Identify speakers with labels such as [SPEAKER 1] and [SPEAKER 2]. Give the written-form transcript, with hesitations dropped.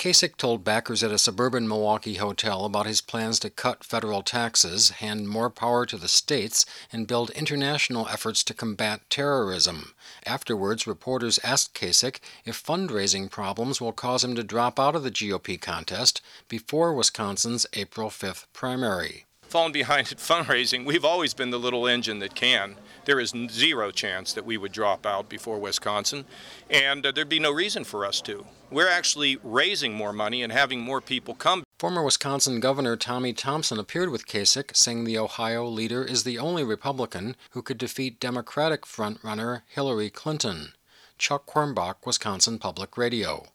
[SPEAKER 1] Kasich told backers at a suburban Milwaukee hotel about his plans to cut federal taxes, hand more power to the states, and build international efforts to combat terrorism. Afterwards, reporters asked Kasich if fundraising problems will cause him to drop out of the GOP contest before Wisconsin's April 5th primary.
[SPEAKER 2] Falling behind at fundraising, we've always been the little engine that can. There is zero chance that we would drop out before Wisconsin, and there'd be no reason for us to. We're actually raising more money and having more people come.
[SPEAKER 1] Former Wisconsin Governor Tommy Thompson appeared with Kasich, saying the Ohio leader is the only Republican who could defeat Democratic frontrunner Hillary Clinton. Chuck Quirmbach, Wisconsin Public Radio.